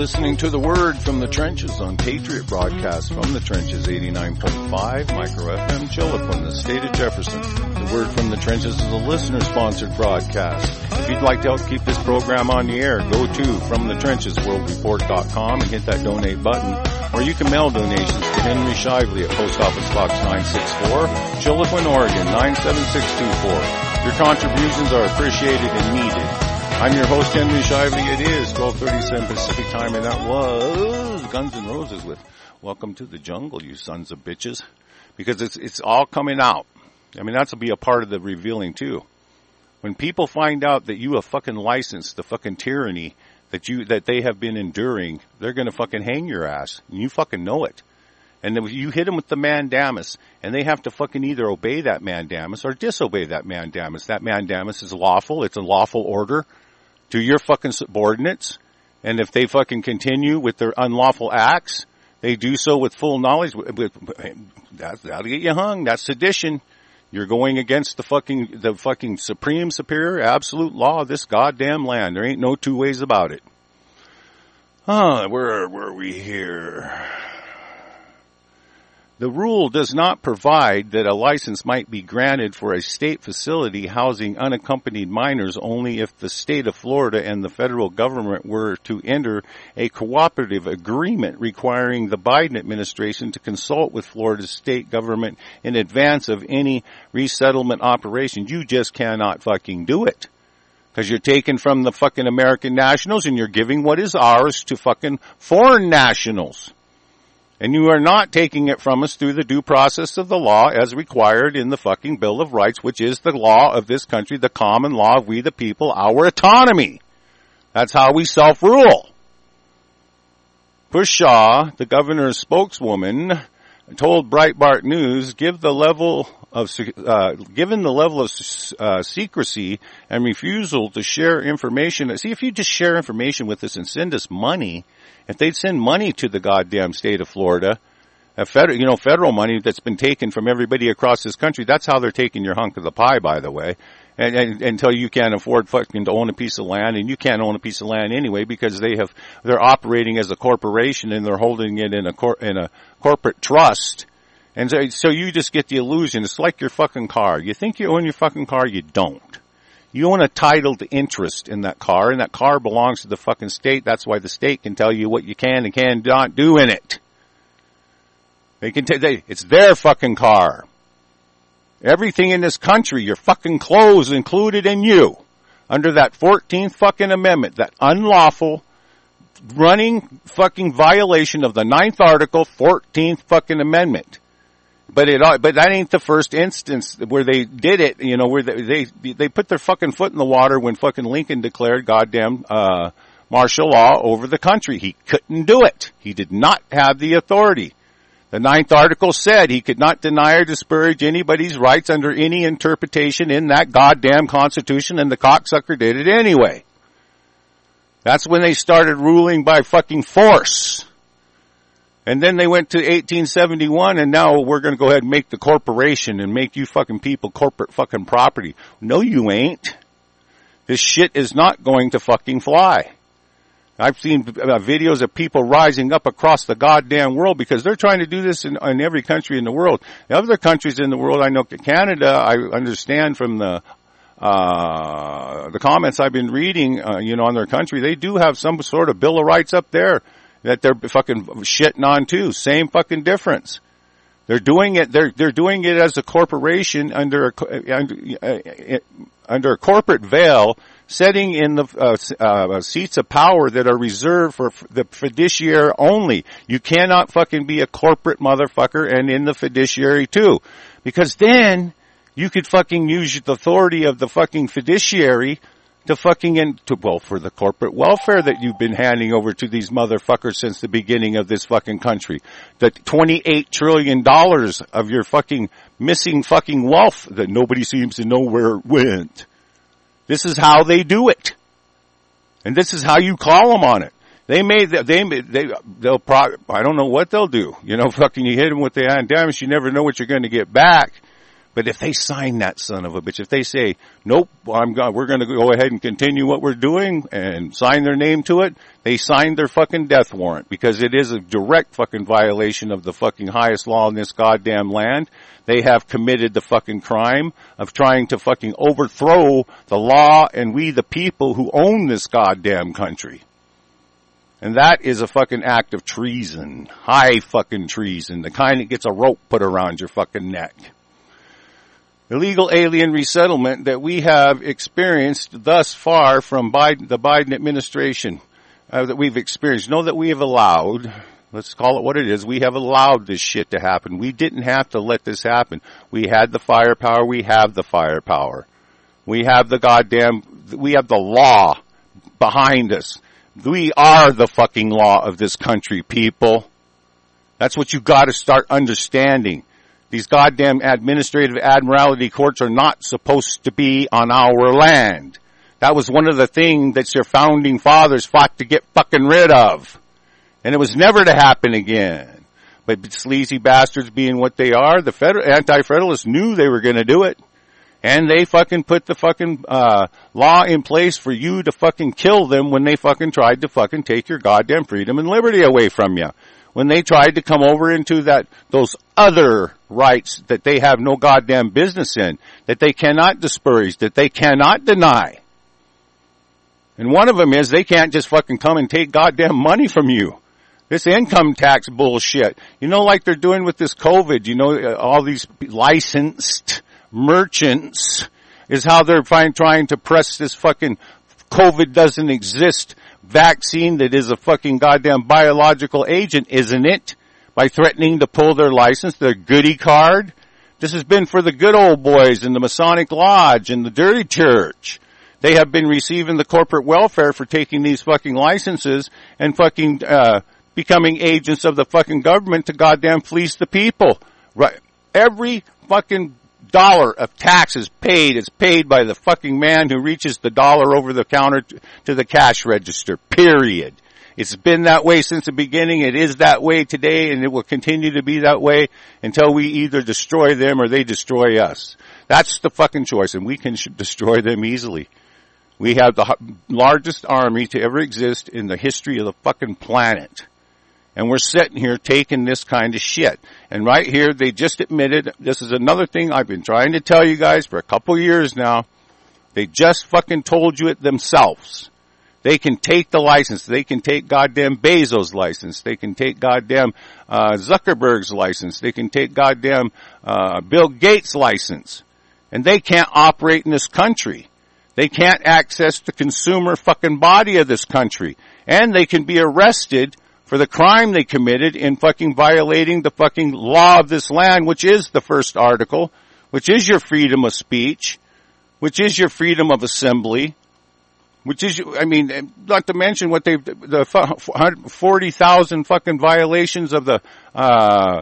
listening to The Word from the Trenches on Patriot Broadcast from the Trenches, eighty-nine point five, Micro F M, Chilliquin, the state of Jefferson. The Word from the Trenches is a listener-sponsored broadcast. If you'd like to help keep this program on the air, go to from the trenches world report dot com and hit that donate button, or you can mail donations to Henry Shively at Post Office Box nine sixty-four, Chilliquin, Oregon nine seven six two four. Your contributions are appreciated and needed. I'm your host, Henry Shively. It is twelve thirty-seven Pacific time, and that was Guns N' Roses with Welcome to the Jungle, you sons of bitches. Because it's it's all coming out. I mean, that's to be a part of the revealing, too. When people find out that you have fucking licensed the fucking tyranny that you that they have been enduring, they're going to fucking hang your ass. And you fucking know it. And then you hit them with the mandamus, and they have to fucking either obey that mandamus or disobey that mandamus. That mandamus is lawful. It's a lawful order to your fucking subordinates. And if they fucking continue with their unlawful acts, they do so with full knowledge. That's, that'll get you hung. That's sedition. You're going against the fucking, the fucking supreme, superior, absolute law of this goddamn land. There ain't no two ways about it. Ah, where were we here? The rule does not provide that a license might be granted for a state facility housing unaccompanied minors only if the state of Florida and the federal government were to enter a cooperative agreement requiring the Biden administration to consult with Florida's state government in advance of any resettlement operation. You just cannot fucking do it. Because you're taking from the fucking American nationals and you're giving what is ours to fucking foreign nationals. And you are not taking it from us through the due process of the law as required in the fucking Bill of Rights, which is the law of this country, the common law of we the people, our autonomy. That's how we self-rule. Pushaw, the governor's spokeswoman, told Breitbart News, give the level of, uh, given the level of uh, secrecy and refusal to share information. See, if you just share information with us and send us money, if they'd send money to the goddamn state of Florida, a federal, you know, federal money that's been taken from everybody across this country, that's how they're taking your hunk of the pie, by the way. And, and until you can't afford fucking to own a piece of land, and you can't own a piece of land anyway because they have, they're operating as a corporation and they're holding it in a cor, in a corporate trust. And so, so you just get the illusion. It's like your fucking car. You think you own your fucking car, you don't. You own a title to interest in that car, and that car belongs to the fucking state. That's why the state can tell you what you can and cannot do in it. They can tell they, it's their fucking car. Everything in this country, your fucking clothes included in you, under that fourteenth fucking amendment, that unlawful, running fucking violation of the ninth article, fourteenth fucking amendment. But it, but that ain't the first instance where they did it, you know, where they, they, they put their fucking foot in the water when fucking Lincoln declared goddamn, uh, martial law over the country. He couldn't do it. He did not have the authority. The ninth article said he could not deny or disparage anybody's rights under any interpretation in that goddamn Constitution, and the cocksucker did it anyway. That's when they started ruling by fucking force. And then they went to eighteen seventy-one, and now we're going to go ahead and make the corporation and make you fucking people corporate fucking property. No, you ain't. This shit is not going to fucking fly. I've seen uh, videos of people rising up across the goddamn world because they're trying to do this in, in every country in the world. The other countries in the world, I know Canada, I understand from the uh the comments I've been reading, uh, you know, on their country, they do have some sort of Bill of Rights up there that they're fucking shitting on too. Same fucking difference. They're doing it, they're, they're doing it as a corporation under a, under, uh, under a corporate veil, setting in the uh, uh, seats of power that are reserved for the fiduciary only. You cannot fucking be a corporate motherfucker and in the fiduciary too. Because then you could fucking use the authority of the fucking fiduciary to fucking, in, to, well, for the corporate welfare that you've been handing over to these motherfuckers since the beginning of this fucking country. The twenty-eight trillion dollars of your fucking missing fucking wealth that nobody seems to know where it went. This is how they do it. And this is how you call them on it. They made, they, they, they'll probably, I don't know what they'll do. You know, fucking you hit them with the damage, you never know what you're going to get back. But if they sign that son of a bitch, if they say, nope, I'm go- we're going to go ahead and continue what we're doing and sign their name to it, they signed their fucking death warrant because it is a direct fucking violation of the fucking highest law in this goddamn land. They have committed the fucking crime of trying to fucking overthrow the law and we the people who own this goddamn country. And that is a fucking act of treason. High fucking treason. The kind that gets a rope put around your fucking neck. Illegal alien resettlement that we have experienced thus far from Biden, the Biden administration, uh, that we've experienced. Know that we have allowed, let's call it what it is, we have allowed this shit to happen. We didn't have to let this happen. We had the firepower, we have the firepower. We have the goddamn, we have the law behind us. We are the fucking law of this country, people. That's what you gotta start understanding. These goddamn administrative admiralty courts are not supposed to be on our land. That was one of the things that your founding fathers fought to get fucking rid of. And it was never to happen again. But sleazy bastards being what they are, the federal, anti-federalists knew they were gonna do it. And they fucking put the fucking, uh, law in place for you to fucking kill them when they fucking tried to fucking take your goddamn freedom and liberty away from you. When they tried to come over into that, those other rights that they have no goddamn business in, that they cannot disparage, that they cannot deny. And one of them is they can't just fucking come and take goddamn money from you. This income tax bullshit. You know, like they're doing with this COVID, you know, all these licensed merchants is how they're trying to press this fucking COVID doesn't exist vaccine that is a fucking goddamn biological agent, isn't it? By threatening to pull their license, their goodie card. This has been for the good old boys in the Masonic Lodge and the dirty church. They have been receiving the corporate welfare for taking these fucking licenses and fucking, uh, becoming agents of the fucking government to goddamn fleece the people. Right. Every fucking dollar of taxes paid is paid by the fucking man who reaches the dollar over the counter to the cash register, period. It's been that way since the beginning. It is that way today, and it will continue to be that way until we either destroy them or they destroy us. That's the fucking choice, and we can destroy them easily. We have the largest army to ever exist in the history of the fucking planet. And we're sitting here taking this kind of shit. And right here, they just admitted, this is another thing I've been trying to tell you guys for a couple years now. They just fucking told you it themselves. They can take the license. They can take goddamn Bezos' license. They can take goddamn uh Zuckerberg's license. They can take goddamn uh Bill Gates' license. And they can't operate in this country. They can't access the consumer fucking body of this country. And they can be arrested for the crime they committed in fucking violating the fucking law of this land, which is the first article, which is your freedom of speech, which is your freedom of assembly, which is, I mean, not to mention what they've, the forty thousand fucking violations of the, uh,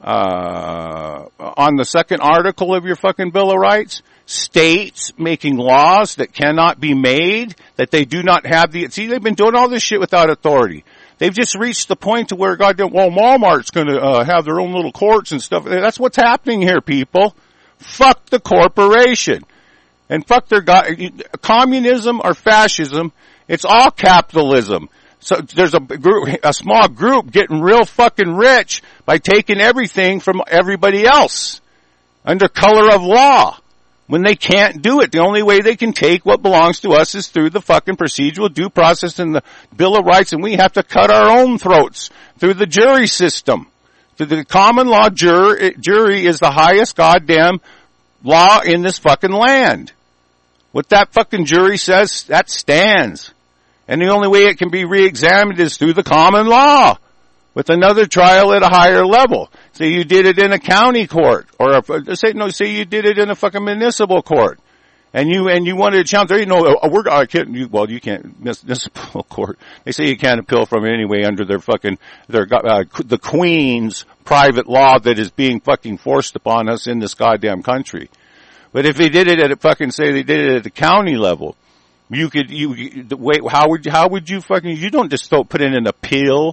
uh, on the second article of your fucking Bill of Rights. States making laws that cannot be made, that they do not have the, see, they've been doing all this shit without authority. They've just reached the point to where, goddamn, well, Walmart's gonna, uh, have their own little courts and stuff. That's what's happening here, people. Fuck the corporation. And fuck their god, communism or fascism, it's all capitalism. So there's a group, a small group getting real fucking rich by taking everything from everybody else under color of law. When they can't do it, the only way they can take what belongs to us is through the fucking procedural due process and the Bill of Rights, and we have to cut our own throats through the jury system. Through the common law jury, jury is the highest goddamn law in this fucking land. What that fucking jury says, that stands. And the only way it can be re-examined is through the common law, with another trial at a higher level. Say you did it in a county court, or a, say no, say you did it in a fucking municipal court, and you and you wanted to challenge. There, you know, a word. I can't. You, well, you can't municipal court. They say you can't appeal from it anyway under their fucking their uh, the Queen's private law that is being fucking forced upon us in this goddamn country. But if they did it at a fucking say they did it at the county level, you could you wait. How would how would you fucking? You don't just put in an appeal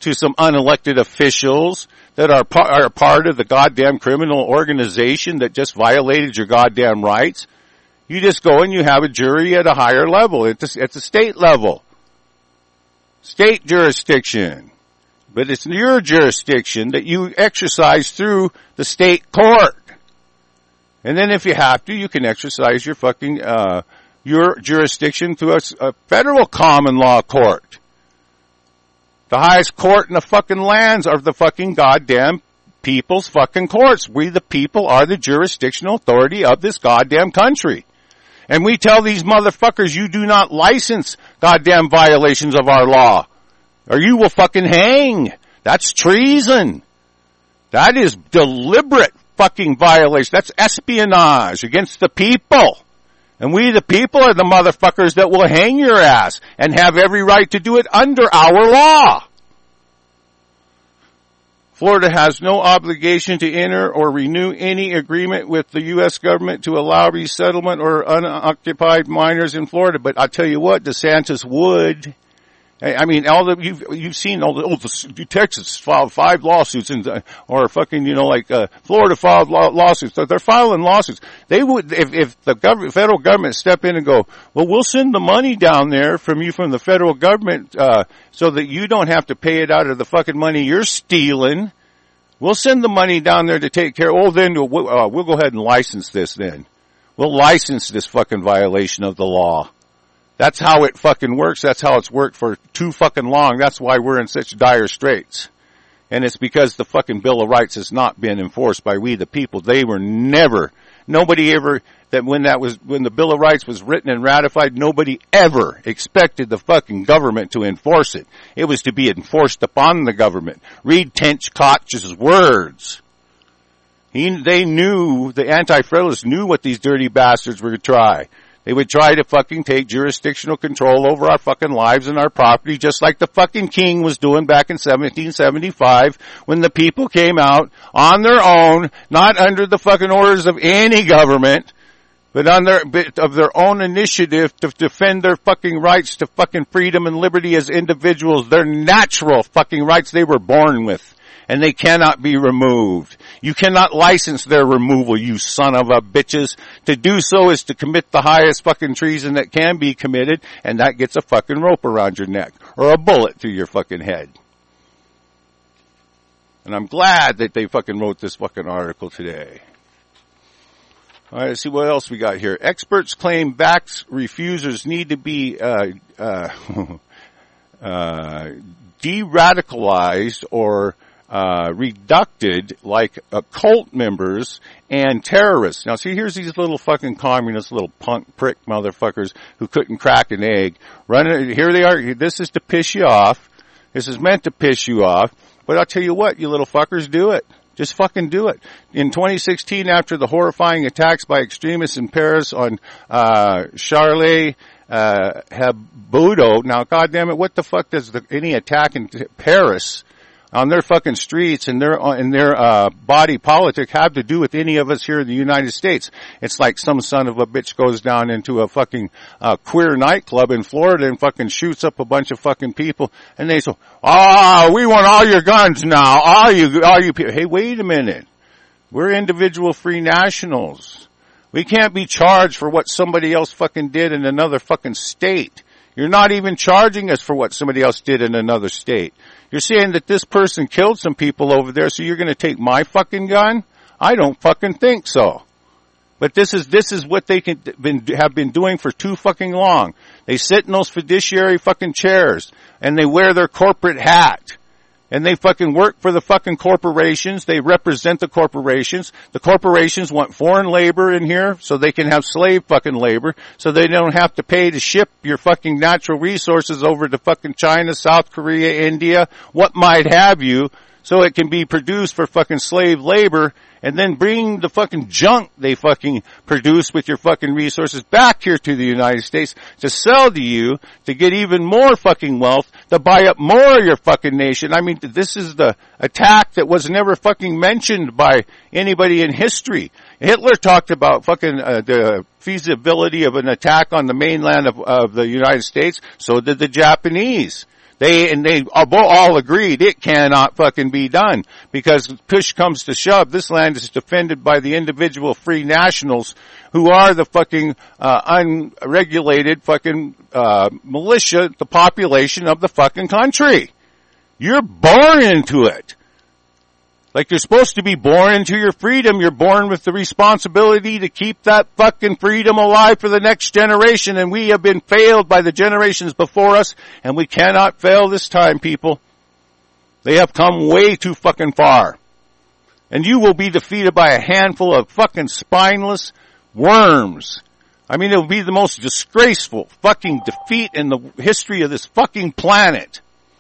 to some unelected officials that are, par- are part of the goddamn criminal organization that just violated your goddamn rights. You just go and you have a jury at a higher level, at the, at the state level. State jurisdiction. But it's your jurisdiction that you exercise through the state court. And then if you have to, you can exercise your fucking, uh, your jurisdiction through a, a federal common law court. The highest court in the fucking lands are the fucking goddamn people's fucking courts. We the people are the jurisdictional authority of this goddamn country. And we tell these motherfuckers, you do not license goddamn violations of our law, or you will fucking hang. That's treason. That is deliberate fucking violation. That's espionage against the people. And we the people are the motherfuckers that will hang your ass and have every right to do it under our law. Florida has no obligation to enter or renew any agreement with the U S government to allow resettlement or unoccupied minors in Florida. But I tell you what, DeSantis would. I mean, all the you've you've seen all the, oh, the Texas filed five lawsuits, and or fucking you know like uh, Florida filed law, lawsuits. They're filing lawsuits. They would if if the government, federal government step in and go, well, we'll send the money down there from you from the federal government uh, so that you don't have to pay it out of the fucking money you're stealing. We'll send the money down there to take care. Oh, then we'll, uh, we'll go ahead and license this. Then we'll license this fucking violation of the law. That's how it fucking works. That's how it's worked for too fucking long. That's why we're in such dire straits. And it's because the fucking Bill of Rights has not been enforced by we the people. They were never, nobody ever, that when that was, when the Bill of Rights was written and ratified, nobody ever expected the fucking government to enforce it. It was to be enforced upon the government. Read Tench Koch's words. He, they knew, the Anti-Federalists knew what these dirty bastards were going to try. They would try to fucking take jurisdictional control over our fucking lives and our property, just like the fucking king was doing back in seventeen seventy-five when the people came out on their own, not under the fucking orders of any government, but on their, of their own initiative to defend their fucking rights to fucking freedom and liberty as individuals, their natural fucking rights they were born with. And they cannot be removed. You cannot license their removal, you son of a bitches. To do so is to commit the highest fucking treason that can be committed, and that gets a fucking rope around your neck, or a bullet through your fucking head. And I'm glad that they fucking wrote this fucking article today. Alright, let's see what else we got here. Experts claim vax refusers need to be, uh, uh, uh, de-radicalized or Uh, reducted like uh, cult members and terrorists. Now see, here's these little fucking communist little punk prick motherfuckers who couldn't crack an egg. Running, here they are. This is to piss you off. This is meant to piss you off. But I'll tell you what, you little fuckers, do it. Just fucking do it. In twenty sixteen, after the horrifying attacks by extremists in Paris on uh Charlie uh Hebdo, now goddamn it, what the fuck does the, any attack in Paris on their fucking streets and their and their uh body politic have to do with any of us here in the United States? It's like some son of a bitch goes down into a fucking uh queer nightclub in Florida and fucking shoots up a bunch of fucking people, and they say, "Ah, oh, we want all your guns now, all you all you people." Hey, wait a minute. We're individual free nationals. We can't be charged for what somebody else fucking did in another fucking state. You're not even charging us for what somebody else did in another state. You're saying that this person killed some people over there, so you're going to take my fucking gun? I don't fucking think so. But this is this is what they can been have been doing for too fucking long. They sit in those fiduciary fucking chairs and they wear their corporate hat. And they fucking work for the fucking corporations. They represent the corporations. The corporations want foreign labor in here so they can have slave fucking labor, so they don't have to pay to ship your fucking natural resources over to fucking China, South Korea, India, what might have you, so it can be produced for fucking slave labor, and then bring the fucking junk they fucking produce with your fucking resources back here to the United States to sell to you, to get even more fucking wealth, to buy up more of your fucking nation. I mean, this is the attack that was never fucking mentioned by anybody in history. Hitler talked about fucking uh, the feasibility of an attack on the mainland of, of the United States. So did the Japanese. They, and they all agreed it cannot fucking be done, because push comes to shove, this land is defended by the individual free nationals who are the fucking, uh, unregulated fucking, uh, militia, the population of the fucking country. You're born into it. Like you're supposed to be born into your freedom, you're born with the responsibility to keep that fucking freedom alive for the next generation, and we have been failed by the generations before us, and we cannot fail this time, people. They have come way too fucking far. And you will be defeated by a handful of fucking spineless worms. I mean, it will be the most disgraceful fucking defeat in the history of this fucking planet.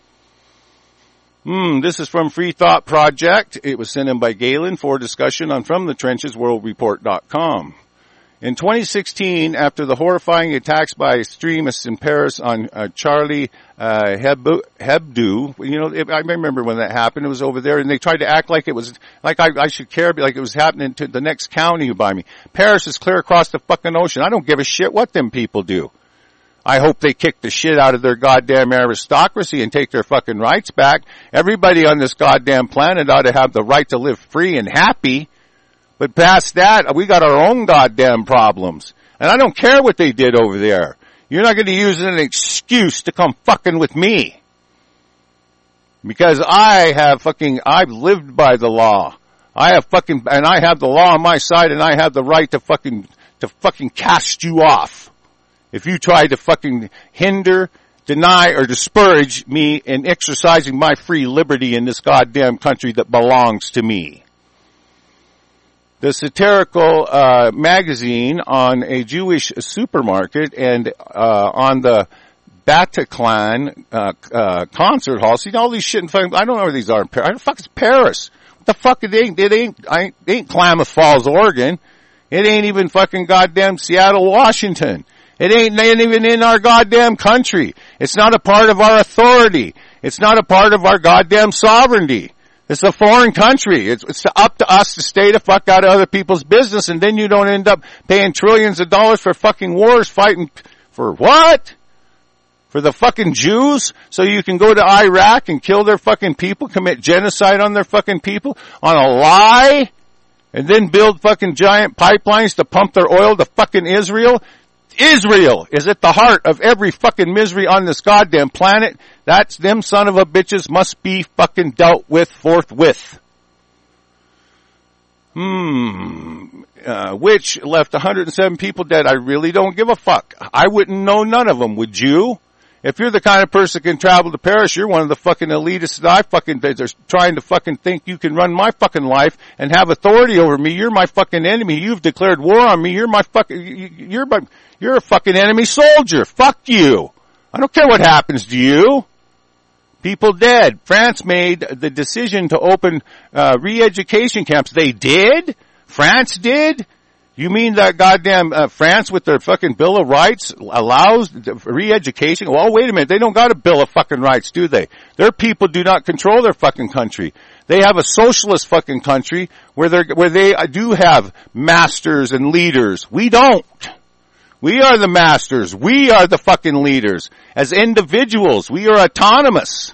Hmm, this is from Free Thought Project. It was sent in by Galen for discussion on from the trenches world report dot com. In twenty sixteen, after the horrifying attacks by extremists in Paris on uh, Charlie uh, Hebdo, Hebdo, you know, it, I remember when that happened. It was over there, and they tried to act like it was, like I, I should care, like it was happening to the next county by me. Paris is clear across the fucking ocean. I don't give a shit what them people do. I hope they kick the shit out of their goddamn aristocracy and take their fucking rights back. Everybody on this goddamn planet ought to have the right to live free and happy. But past that, we got our own goddamn problems. And I don't care what they did over there. You're not going to use it as an excuse to come fucking with me. Because I have fucking, I've lived by the law. I have fucking, and I have the law on my side, and I have the right to fucking, to fucking cast you off. If you try to fucking hinder, deny, or discourage me in exercising my free liberty in this goddamn country that belongs to me. The satirical uh magazine on a Jewish supermarket and uh on the Bataclan uh, uh concert hall. See, all these shit in fucking, I don't know where these are in Paris. What the fuck is Paris? What the fuck, it ain't, it ain't, I ain't, it ain't Klamath Falls, Oregon. It ain't even fucking goddamn Seattle, Washington. It ain't, ain't even in our goddamn country. It's not a part of our authority. It's not a part of our goddamn sovereignty. It's a foreign country. It's, it's up to us to stay the fuck out of other people's business, and then you don't end up paying trillions of dollars for fucking wars, fighting for what? For the fucking Jews? So you can go to Iraq and kill their fucking people, commit genocide on their fucking people on a lie, and then build fucking giant pipelines to pump their oil to fucking Israel? Israel is at the heart of every fucking misery on this goddamn planet. That's them son of a bitches must be fucking dealt with forthwith. Hmm. Uh, which left one hundred seven people dead. I really don't give a fuck. I wouldn't know none of them, would you? If you're the kind of person that can travel to Paris, you're one of the fucking elitists that I fucking, they're trying to fucking think you can run my fucking life and have authority over me. You're my fucking enemy. You've declared war on me. You're my fucking, you're my, you're a fucking enemy soldier. Fuck you. I don't care what happens to you. People dead. France made the decision to open, uh, re-education camps. They did? France did? You mean that goddamn uh, France with their fucking Bill of Rights allows re-education? Well, wait a minute. They don't got a Bill of fucking Rights, do they? Their people do not control their fucking country. They have a socialist fucking country where they where they do have masters and leaders. We don't. We are the masters. We are the fucking leaders. As individuals, we are autonomous.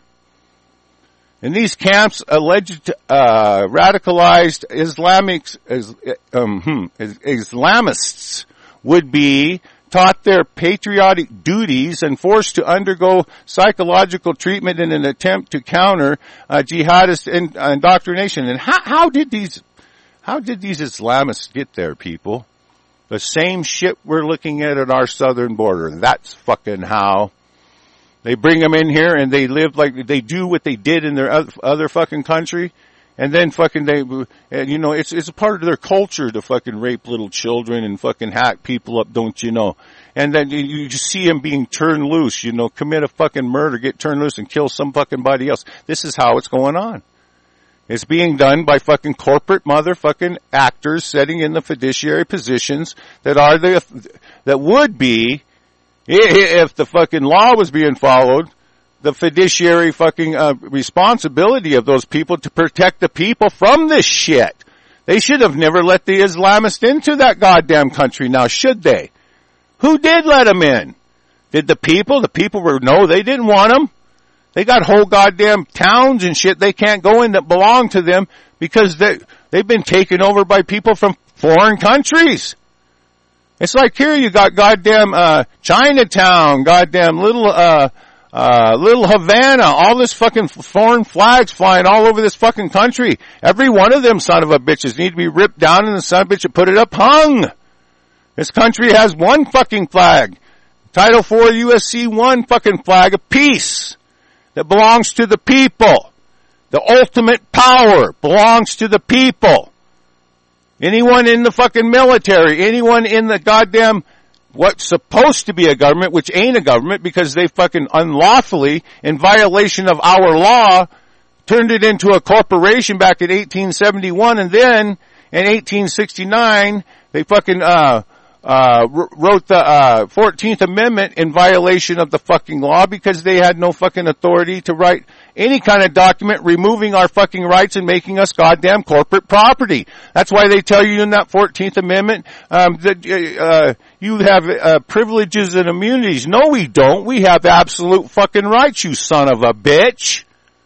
In these camps, alleged uh, radicalized Islamics, um, hmm, Islamists would be taught their patriotic duties and forced to undergo psychological treatment in an attempt to counter uh, jihadist in, uh, indoctrination. And how, how did these, how did these Islamists get there, people? The same shit we're looking at at our southern border. That's fucking how. They bring them in here and they live like they do what they did in their other fucking country, and then fucking they, and you know, it's it's a part of their culture to fucking rape little children and fucking hack people up, don't you know? And then you, you just see them being turned loose, you know, commit a fucking murder, get turned loose and kill some fucking body else. This is how it's going on. It's being done by fucking corporate motherfucking actors sitting in the fiduciary positions that are the, that would be, if the fucking law was being followed, the fiduciary fucking uh, responsibility of those people to protect the people from this shit. They should have never let the Islamists into that goddamn country now, should they? Who did let them in? Did the people? The people were, no, they didn't want them. They got whole goddamn towns and shit they can't go in that belong to them because they, they've been taken over by people from foreign countries. It's like here you got goddamn, uh, Chinatown, goddamn little, uh, uh, little Havana, all this fucking foreign flags flying all over this fucking country. Every one of them son of a bitches need to be ripped down and the son of a bitch and put it up hung. This country has one fucking flag. Title four U S C one fucking flag of peace that belongs to the people. The ultimate power belongs to the people. Anyone in the fucking military, anyone in the goddamn what's supposed to be a government, which ain't a government because they fucking unlawfully, in violation of our law, turned it into a corporation back in eighteen seventy-one, and then in eighteen sixty-nine they fucking uh uh wrote the uh fourteenth Amendment in violation of the fucking law because they had no fucking authority to write any kind of document removing our fucking rights and making us goddamn corporate property. That's why they tell you in that fourteenth Amendment um that uh you have uh privileges and immunities. No, we don't. We have absolute fucking rights, you son of a bitch.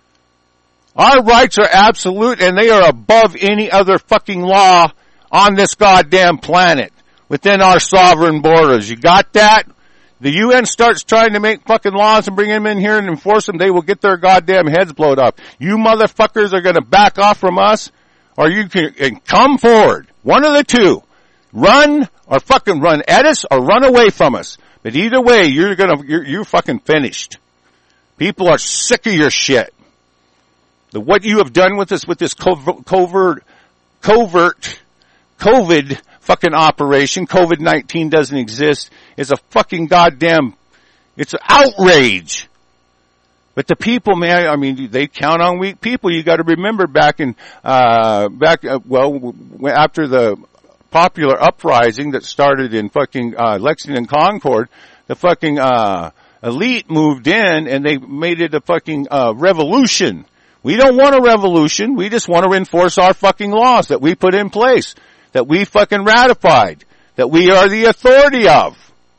Our rights are absolute and they are above any other fucking law on this goddamn planet. Within our sovereign borders. You got that? The U N starts trying to make fucking laws and bring them in here and enforce them, they will get their goddamn heads blowed off. You motherfuckers are gonna back off from us, or you can come forward. One of the two. Run, or fucking run at us, or run away from us. But either way, you're gonna, you're, you're fucking finished. People are sick of your shit. The, what you have done with us, with this covert, covert, covert, COVID fucking operation, COVID nineteen doesn't exist, is a fucking goddamn, it's an outrage. But the people, man, I mean, they count on weak people. You gotta remember back in, uh, back, uh, well, after the popular uprising that started in fucking, uh, Lexington Concord, the fucking, uh, elite moved in and they made it a fucking, uh, revolution. We don't want a revolution. We just want to enforce our fucking laws that we put in place. That we fucking ratified, that we are the authority of.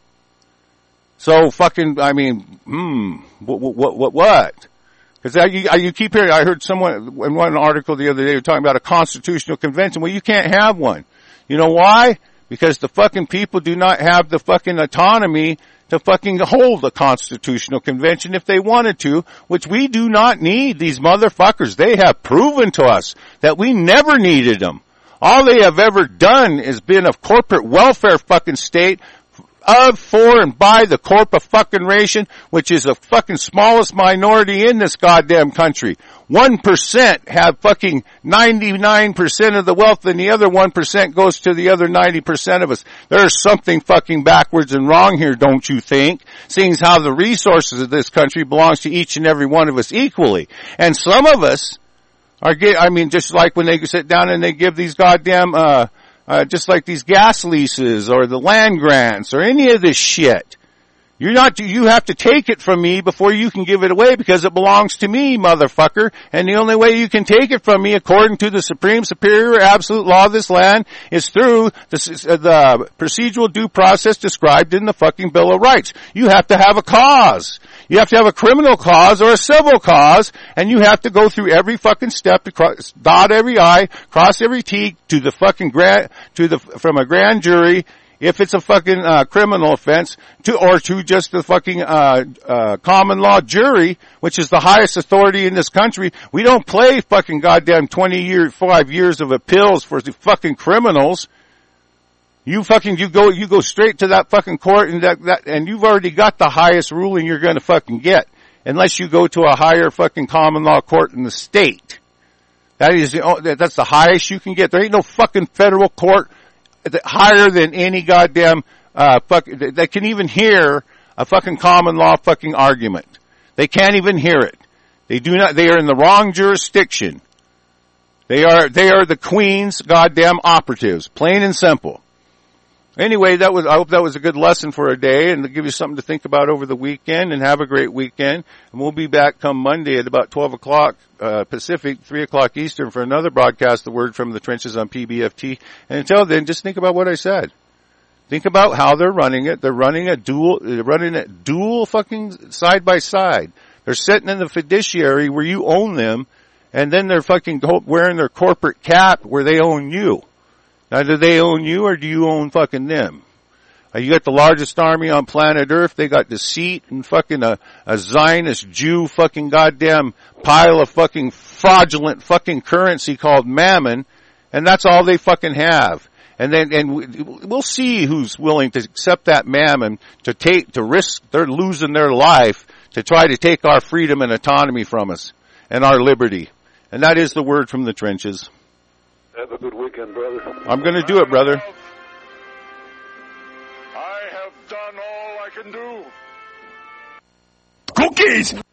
So fucking, I mean, hmm, what, what, what, what? Because you, you keep hearing, I heard someone in one article the other day talking about a constitutional convention. Well, you can't have one. You know why? Because the fucking people do not have the fucking autonomy to fucking hold a constitutional convention if they wanted to, which we do not need. These motherfuckers, they have proven to us that we never needed them. All they have ever done is been a corporate welfare fucking state of, for, and by the corporation, which is the fucking smallest minority in this goddamn country. One percent have fucking ninety-nine percent of the wealth and the other one percent goes to the other ninety percent of us. There's something fucking backwards and wrong here, don't you think? Seeing as how the resources of this country belongs to each and every one of us equally. And some of us, Are get, I mean, just like when they sit down and they give these goddamn, uh, uh, just like these gas leases or the land grants or any of this shit. You're not, you have to take it from me before you can give it away because it belongs to me, motherfucker. And the only way you can take it from me, according to the supreme, superior, absolute law of this land, is through the, the procedural due process described in the fucking Bill of Rights. You have to have a cause. You have to have a criminal cause or a civil cause, and you have to go through every fucking step to cross, dot every I, cross every T to the fucking grand, to the, from a grand jury, if it's a fucking, uh, criminal offense, to, or to just the fucking, uh, uh, common law jury, which is the highest authority in this country. We don't play fucking goddamn twenty years, five years of appeals for the fucking criminals. You fucking, you go, you go straight to that fucking court and that, that, and you've already got the highest ruling you're gonna fucking get. Unless you go to a higher fucking common law court in the state. That is the, that's the highest you can get. There ain't no fucking federal court higher than any goddamn, uh, fuck, that can even hear a fucking common law fucking argument. They can't even hear it. They do not, they are in the wrong jurisdiction. They are, they are the Queen's goddamn operatives. Plain and simple. Anyway, that was, I hope that was a good lesson for a day and to give you something to think about over the weekend, and have a great weekend. And we'll be back come Monday at about twelve o'clock, uh, Pacific, three o'clock Eastern for another broadcast, The Word from the Trenches on P B F T. And until then, just think about what I said. Think about how they're running it. They're running a dual, they're running it dual fucking side by side. They're sitting in the fiduciary where you own them, and then they're fucking wearing their corporate cap where they own you. Now, do they own you or do you own fucking them? Uh, you got the largest army on planet Earth. They got deceit and fucking a, a Zionist Jew fucking goddamn pile of fucking fraudulent fucking currency called mammon, and that's all they fucking have. And then, and we'll see who's willing to accept that mammon to take, to risk, they're losing their life to try to take our freedom and autonomy from us and our liberty. And that is the word from the trenches. Have a good weekend, brother. I'm going to do it, brother. I have done all I can do. Cookies!